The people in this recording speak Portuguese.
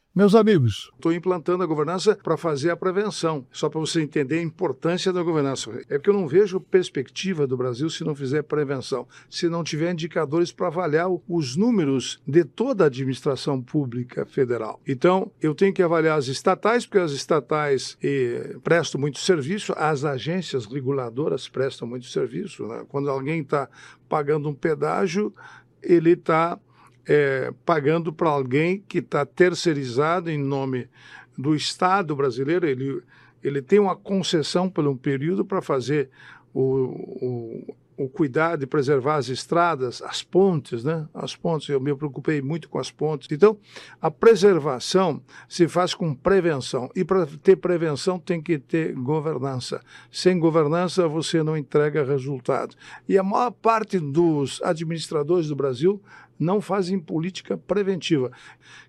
Meus amigos, estou implantando a governança para fazer a prevenção, só para você entender a importância da governança. É porque eu não vejo perspectiva do Brasil se não fizer prevenção, se não tiver indicadores para avaliar os números de toda a administração pública federal. Então, eu tenho que avaliar as estatais, porque as estatais prestam muito serviço, as agências reguladoras prestam muito serviço, né? Quando alguém está pagando um pedágio, ele está pagando para alguém que está terceirizado em nome do Estado brasileiro. Ele tem uma concessão por um período para fazer o cuidado de preservar as estradas, as pontes, né? As pontes, eu me preocupei muito com as pontes. Então, a preservação se faz com prevenção. E para ter prevenção tem que ter governança. Sem governança, você não entrega resultado. E a maior parte dos administradores do Brasil não fazem política preventiva.